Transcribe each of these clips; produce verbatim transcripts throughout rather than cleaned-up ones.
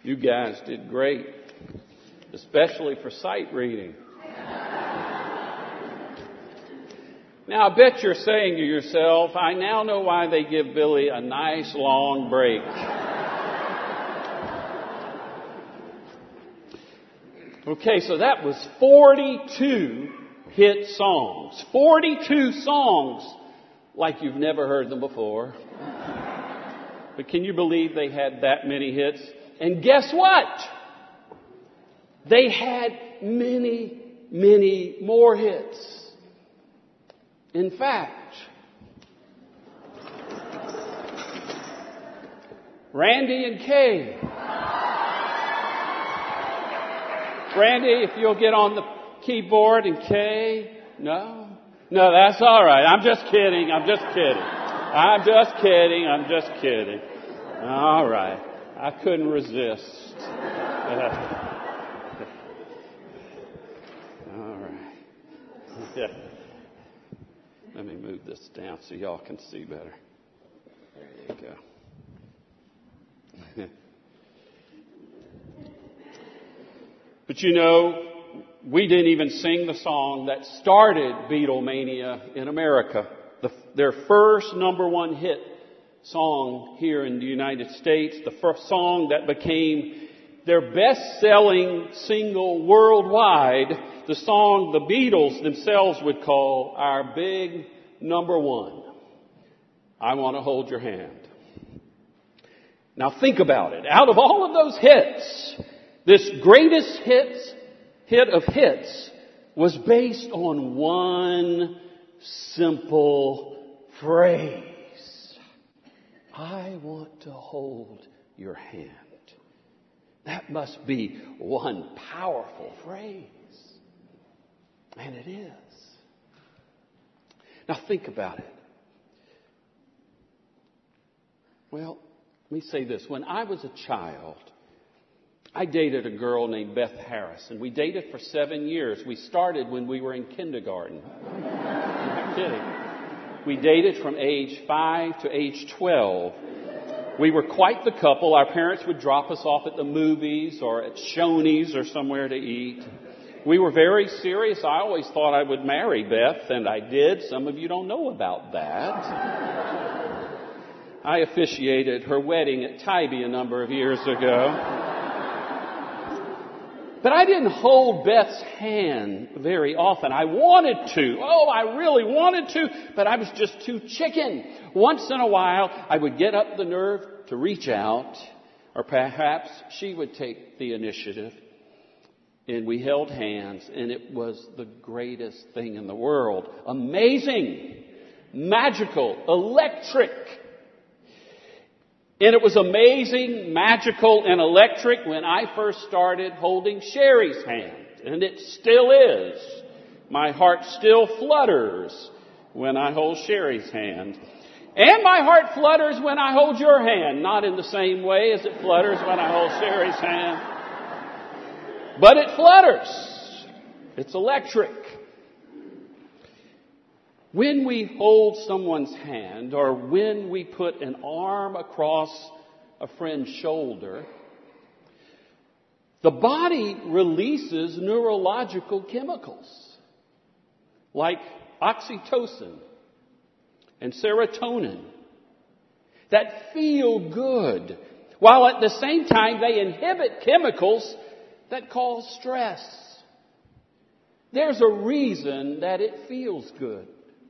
You guys did great, especially for sight reading. Now, I bet you're saying to yourself, I now know why they give Billy a nice long break. Okay, so that was forty-two hit songs. forty-two songs like you've never heard them before. But can you believe they had that many hits? And guess what? They had many, many more hits. In fact, Randy and Kay. Randy, if you'll get on the keyboard, and Kay. No? No, that's all right. I'm just kidding. I'm just kidding. I'm just kidding. I'm just kidding. All right. I couldn't resist. All right. Yeah. Let me move this down so y'all can see better. There you go. But you know, we didn't even sing the song that started Beatlemania in America. The, their first number one hit song here in the United States, the first song that became their best-selling single worldwide, the song the Beatles themselves would call our big number one. I Want to Hold Your Hand. Now think about it. Out of all of those hits, this greatest hits, hit of hits was based on one simple phrase. I want to hold your hand. That must be one powerful phrase. And it is. Now think about it. Well, let me say this. When I was a child, I dated a girl named Beth Harris, and we dated for seven years. We started when we were in kindergarten. I'm not kidding. We dated from age five to age twelve. We were quite the couple. Our parents would drop us off at the movies or at Shoney's or somewhere to eat. We were very serious. I always thought I would marry Beth, and I did. Some of you don't know about that. I officiated her wedding at Tybee a number of years ago. But I didn't hold Beth's hand very often. I wanted to. Oh, I really wanted to, but I was just too chicken. Once in a while, I would get up the nerve to reach out, or perhaps she would take the initiative. And we held hands, and it was the greatest thing in the world. Amazing, magical, electric. And it was amazing, magical, and electric when I first started holding Sherry's hand. And it still is. My heart still flutters when I hold Sherry's hand. And my heart flutters when I hold your hand. Not in the same way as it flutters when I hold Sherry's hand. But it flutters. It's electric. When we hold someone's hand, or when we put an arm across a friend's shoulder, the body releases neurological chemicals like oxytocin and serotonin that feel good, while at the same time they inhibit chemicals that cause stress. There's a reason that it feels good.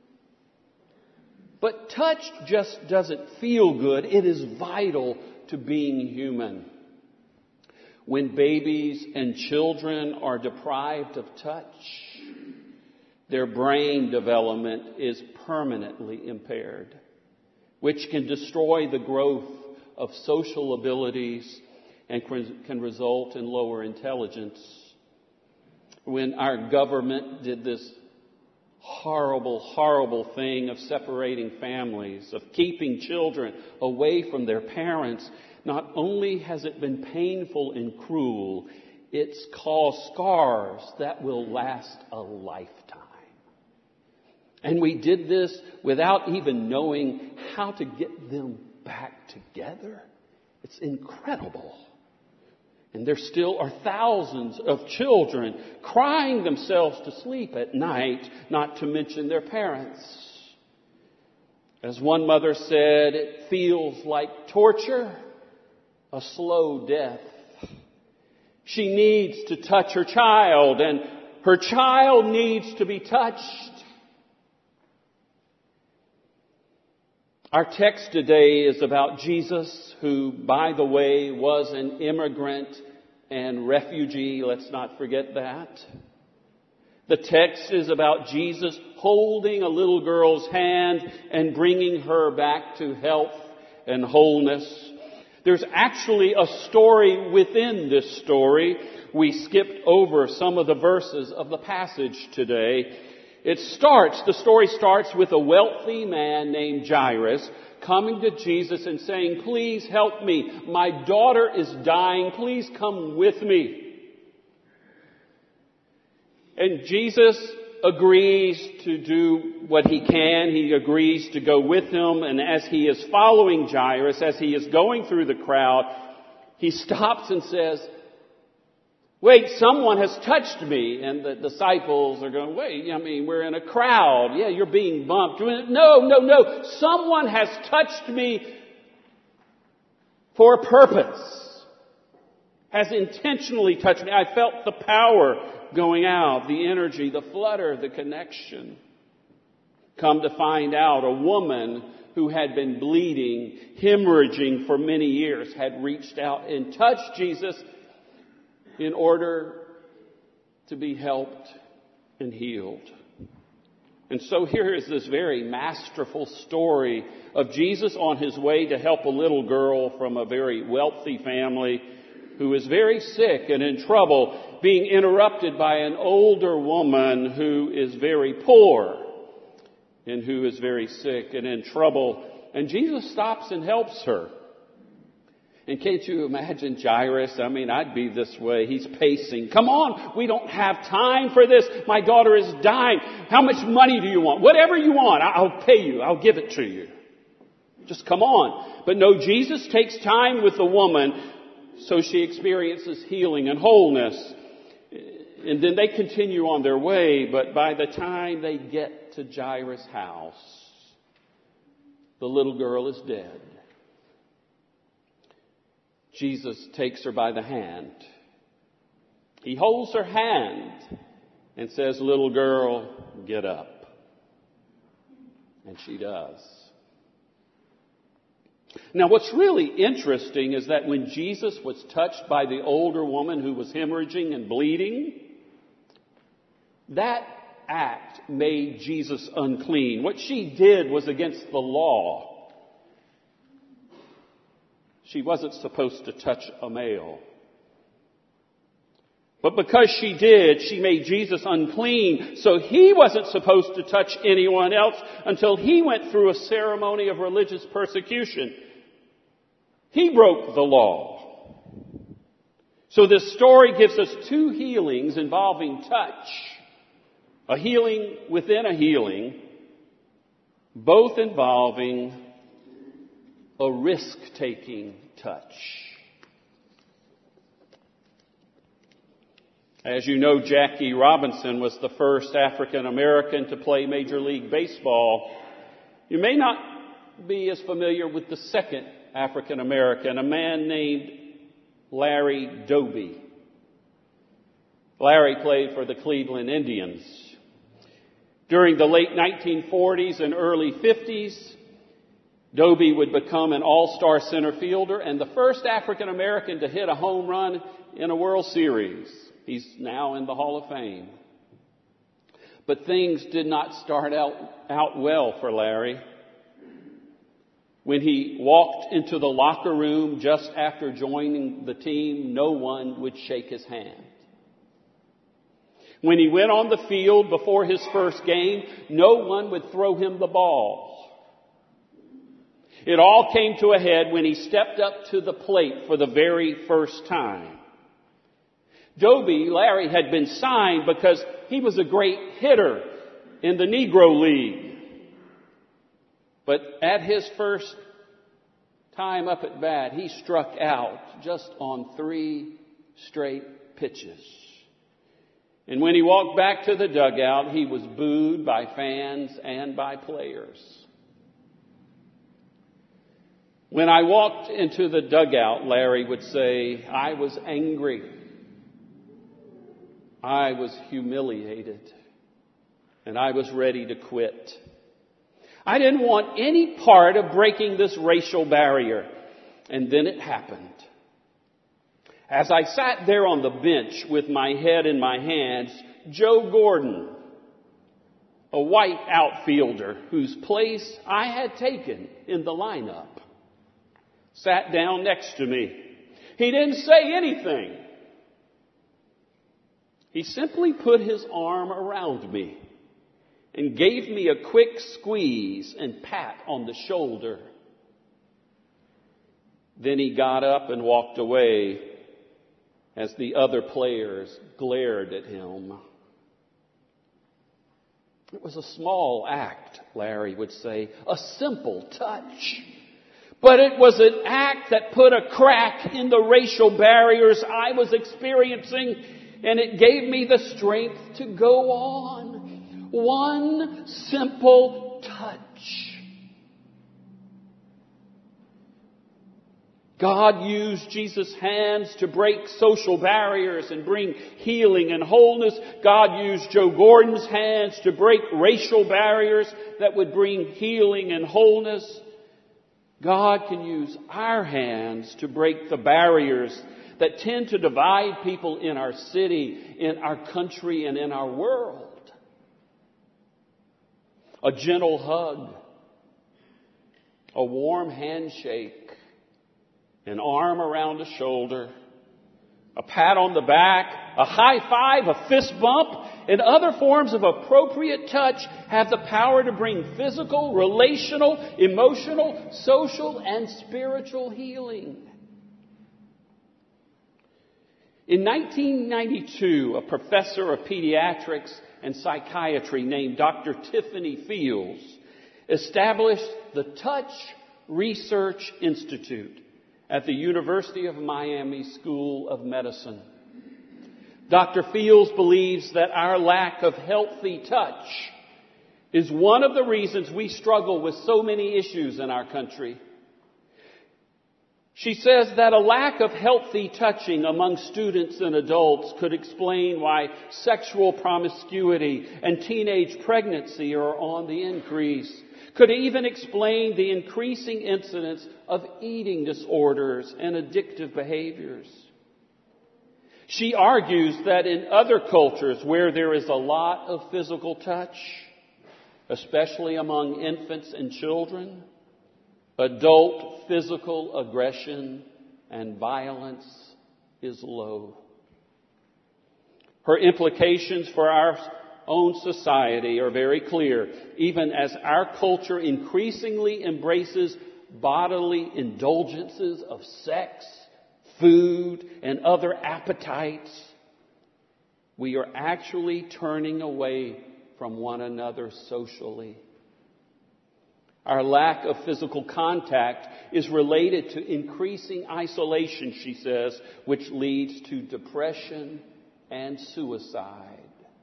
But touch just doesn't feel good. It is vital to being human. When babies and children are deprived of touch, their brain development is permanently impaired, which can destroy the growth of social abilities and can result in lower intelligence. When our government did this horrible, horrible thing of separating families, of keeping children away from their parents, not only has it been painful and cruel, it's caused scars that will last a lifetime. And we did this without even knowing how to get them back together. It's incredible. And there still are thousands of children crying themselves to sleep at night, not to mention their parents. As one mother said, it feels like torture, a slow death. She needs to touch her child, and her child needs to be touched. Our text today is about Jesus, who, by the way, was an immigrant and refugee. Let's not forget that. The text is about Jesus holding a little girl's hand and bringing her back to health and wholeness. There's actually a story within this story. We skipped over some of the verses of the passage today. It starts, the story starts with a wealthy man named Jairus coming to Jesus and saying, "Please help me. My daughter is dying. Please come with me." And Jesus agrees to do what he can. He agrees to go with him. And as he is following Jairus, as he is going through the crowd, he stops and says, "Wait, someone has touched me." And the disciples are going, "Wait, I mean, we're in a crowd. Yeah, you're being bumped." No, no, no. Someone has touched me for a purpose. Has intentionally touched me. I felt the power going out, the energy, the flutter, the connection. Come to find out, a woman who had been bleeding, hemorrhaging for many years, had reached out and touched Jesus in order to be helped and healed. And so here is this very masterful story of Jesus on his way to help a little girl from a very wealthy family who is very sick and in trouble, being interrupted by an older woman who is very poor and who is very sick and in trouble. And Jesus stops and helps her. And can't you imagine Jairus? I mean, I'd be this way. He's pacing. "Come on, we don't have time for this. My daughter is dying. How much money do you want? Whatever you want, I'll pay you. I'll give it to you. Just come on." But no, Jesus takes time with the woman, so she experiences healing and wholeness. And then they continue on their way, but by the time they get to Jairus' house, the little girl is dead. Jesus takes her by the hand. He holds her hand and says, "Little girl, get up." And she does. Now, what's really interesting is that when Jesus was touched by the older woman who was hemorrhaging and bleeding, that act made Jesus unclean. What she did was against the law. She wasn't supposed to touch a male. But because she did, she made Jesus unclean. So he wasn't supposed to touch anyone else until he went through a ceremony of religious persecution. He broke the law. So this story gives us two healings involving touch. A healing within a healing, both involving a risk-taking touch. As you know, Jackie Robinson was the first African American to play Major League Baseball. You may not be as familiar with the second African American, a man named Larry Doby. Larry played for the Cleveland Indians. During the late nineteen forties and early fifties, Doby would become an all-star center fielder and the first African American to hit a home run in a World Series. He's now in the Hall of Fame. But things did not start out, out well for Larry. When he walked into the locker room just after joining the team, no one would shake his hand. When he went on the field before his first game, no one would throw him the ball. It all came to a head when he stepped up to the plate for the very first time. Doby, Larry, had been signed because he was a great hitter in the Negro League. But at his first time up at bat, he struck out just on three straight pitches. And when he walked back to the dugout, he was booed by fans and by players. When I walked into the dugout, Larry would say, I was angry. I was humiliated. And I was ready to quit. I didn't want any part of breaking this racial barrier. And then it happened. As I sat there on the bench with my head in my hands, Joe Gordon, a white outfielder whose place I had taken in the lineup, sat down next to me. He didn't say anything. He simply put his arm around me and gave me a quick squeeze and pat on the shoulder. Then he got up and walked away as the other players glared at him. It was a small act, Larry would say, a simple touch. But it was an act that put a crack in the racial barriers I was experiencing, and it gave me the strength to go on. One simple touch. God used Jesus' hands to break social barriers and bring healing and wholeness. God used Joe Gordon's hands to break racial barriers that would bring healing and wholeness. God can use our hands to break the barriers that tend to divide people in our city, in our country, and in our world. A gentle hug, a warm handshake, an arm around a shoulder, a pat on the back, a high five, a fist bump, and other forms of appropriate touch have the power to bring physical, relational, emotional, social, and spiritual healing. In nineteen ninety-two, a professor of pediatrics and psychiatry named Doctor Tiffany Fields established the Touch Research Institute at the University of Miami School of Medicine. Doctor Fields believes that our lack of healthy touch is one of the reasons we struggle with so many issues in our country. She says that a lack of healthy touching among students and adults could explain why sexual promiscuity and teenage pregnancy are on the increase. Could even explain the increasing incidence of eating disorders and addictive behaviors. She argues that in other cultures where there is a lot of physical touch, especially among infants and children, adult physical aggression and violence is low. Her implications for our own society are very clear, even as our culture increasingly embraces bodily indulgences of sex, food, and other appetites. We are actually turning away from one another socially. Our lack of physical contact is related to increasing isolation, she says, which leads to depression and suicide.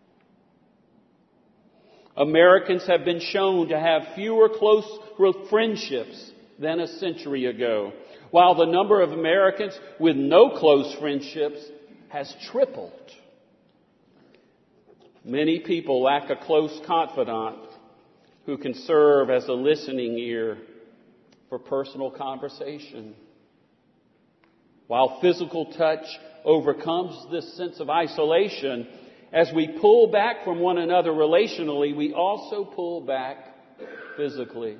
Americans have been shown to have fewer close friendships than a century ago, while the number of Americans with no close friendships has tripled. Many people lack a close confidant who can serve as a listening ear for personal conversation. While physical touch overcomes this sense of isolation, as we pull back from one another relationally, we also pull back physically.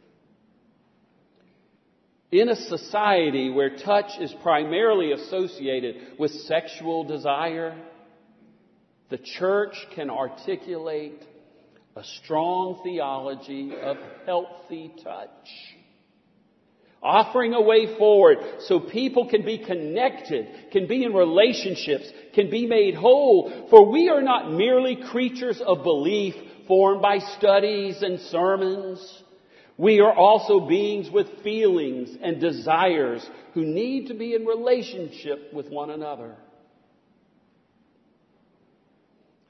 In a society where touch is primarily associated with sexual desire, the church can articulate a strong theology of healthy touch, offering a way forward so people can be connected, can be in relationships, can be made whole. For we are not merely creatures of belief formed by studies and sermons. We are also beings with feelings and desires who need to be in relationship with one another.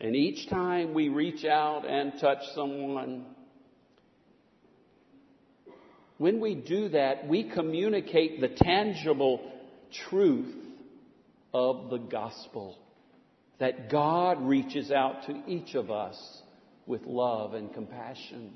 And each time we reach out and touch someone, when we do that, we communicate the tangible truth of the gospel. That God reaches out to each of us with love and compassion.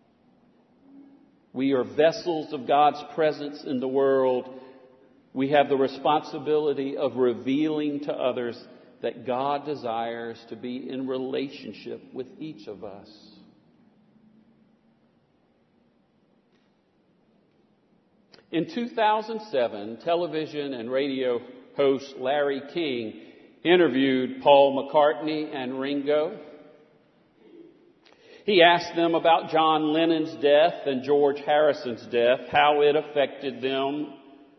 We are vessels of God's presence in the world. We have the responsibility of revealing to others that God desires to be in relationship with each of us. In two thousand seven, television and radio host Larry King interviewed Paul McCartney and Ringo. He asked them about John Lennon's death and George Harrison's death, how it affected them.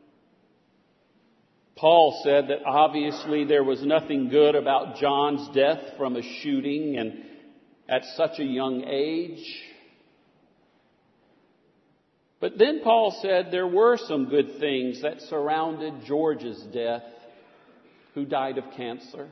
Paul said that obviously there was nothing good about John's death from a shooting and at such a young age. But then Paul said there were some good things that surrounded George's death, who died of cancer.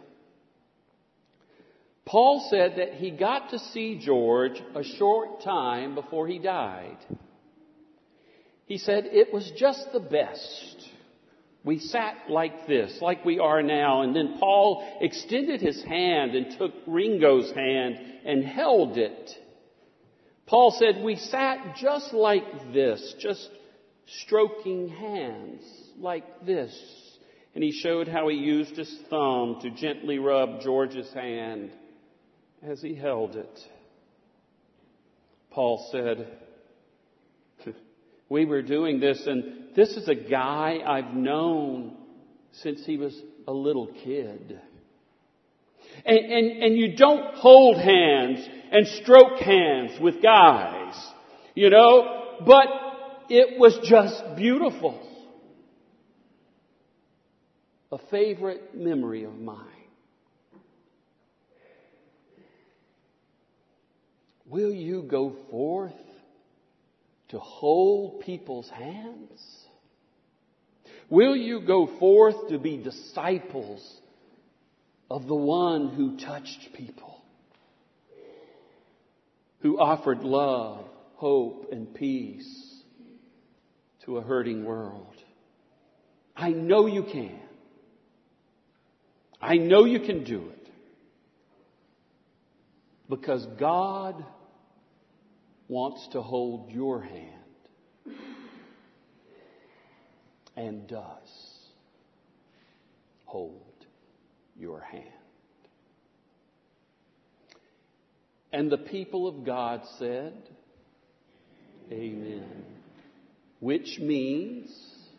Paul said that he got to see George a short time before he died. He said it was just the best. We sat like this, like we are now, and then Paul extended his hand and took Ringo's hand and held it. Paul said we sat just like this, just stroking hands like this. And he showed how he used his thumb to gently rub George's hand as he held it. Paul said, we were doing this, and this is a guy I've known since he was a little kid. And, and, and you don't hold hands and stroke hands with guys, you know, but it was just beautiful. A favorite memory of mine. Will you go forth to hold people's hands? Will you go forth to be disciples of the one who touched people? Who offered love, hope, and peace to a hurting world? I know you can. I know you can do it. Because God wants to hold your hand. And does hold your hand. And the people of God said, Amen. Which means,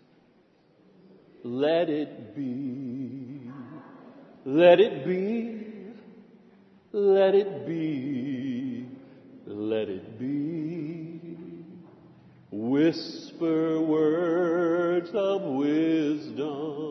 let it be. Let it be, let it be, let it be. Whisper words of wisdom